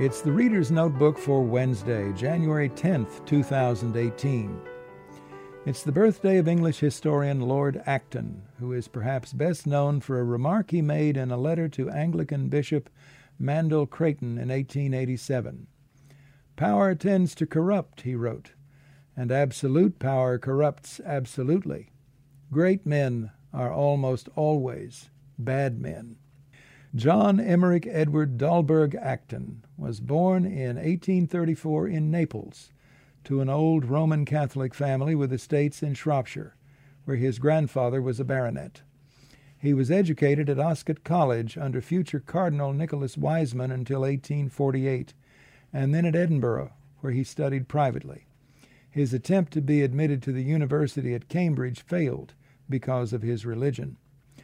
It's the Reader's Notebook for Wednesday, January 10th, 2018. It's the birthday of English historian Lord Acton, who is perhaps best known for a remark he made in a letter to Anglican Bishop Mandell Creighton in 1887. "Power tends to corrupt," he wrote, "and absolute power corrupts absolutely. Great men are almost always bad men." John Emmerich Edward Dahlberg Acton was born in 1834 in Naples to an old Roman Catholic family with estates in Shropshire, where his grandfather was a baronet. He was educated at Oscott College under future Cardinal Nicholas Wiseman until 1848, and then at Edinburgh, where he studied privately. His attempt to be admitted to the university at Cambridge failed because of his religion.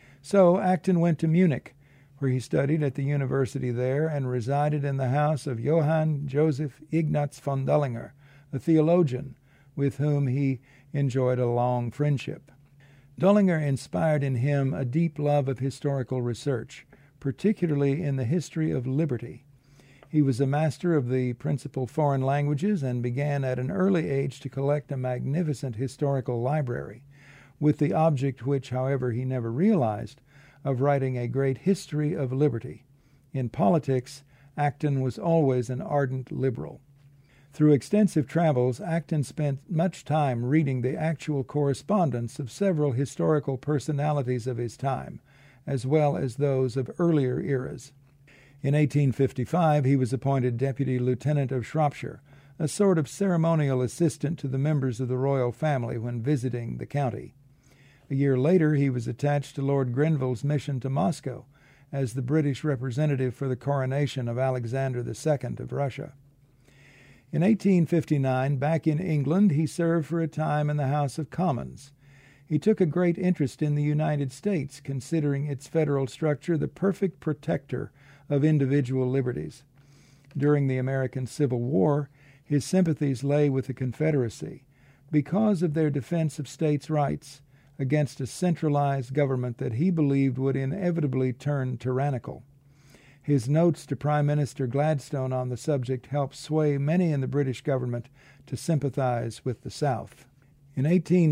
So Acton went to Munich, where he studied at the university there and resided in the house of Johann Joseph Ignaz von Dullinger, a theologian with whom he enjoyed a long friendship. Dullinger inspired in him a deep love of historical research, particularly in the history of liberty. He was a master of the principal foreign languages and began at an early age to collect a magnificent historical library, with the object, which, however, he never realized, of writing a great history of liberty. In politics, Acton was always an ardent liberal. Through extensive travels, Acton spent much time reading the actual correspondence of several historical personalities of his time, as well as those of earlier eras. In 1855, he was appointed Deputy Lieutenant of Shropshire, a sort of ceremonial assistant to the members of the royal family when visiting the county. A year later, he was attached to Lord Grenville's mission to Moscow as the British representative for the coronation of Alexander II of Russia. In 1859, back in England, he served for a time in the House of Commons. He took a great interest in the United States, considering its federal structure the perfect protector of individual liberties. During the American Civil War, his sympathies lay with the Confederacy because of their defense of states' rights against a centralized government that he believed would inevitably turn tyrannical. His notes to Prime Minister Gladstone on the subject helped sway many in the British government to sympathize with the South. In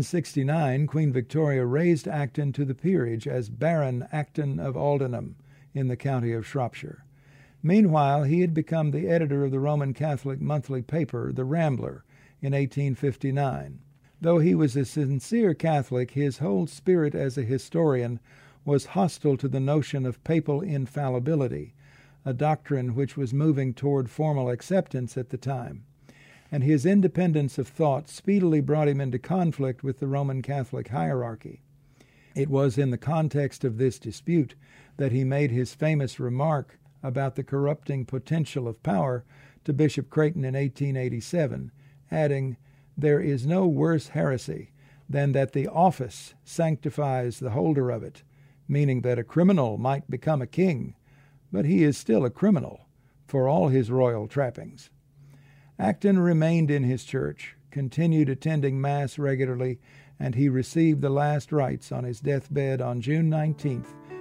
1869, Queen Victoria raised Acton to the peerage as Baron Acton of Aldenham in the county of Shropshire. Meanwhile, he had become the editor of the Roman Catholic monthly paper, The Rambler, in 1859. Though he was a sincere Catholic, his whole spirit as a historian was hostile to the notion of papal infallibility, a doctrine which was moving toward formal acceptance at the time, and his independence of thought speedily brought him into conflict with the Roman Catholic hierarchy. It was in the context of this dispute that he made his famous remark about the corrupting potential of power to Bishop Creighton in 1887, adding, "There is no worse heresy than that the office sanctifies the holder of it," meaning that a criminal might become a king, but he is still a criminal, for all his royal trappings. Acton remained in his church, continued attending Mass regularly, and he received the last rites on his deathbed on June 19,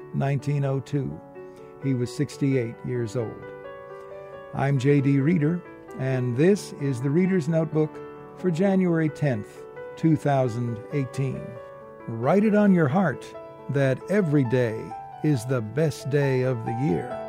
1902. He was 68 years old. I'm J.D. Reader, and this is the Reader's Notebook for January 10th, 2018. Write it on your heart that every day is the best day of the year.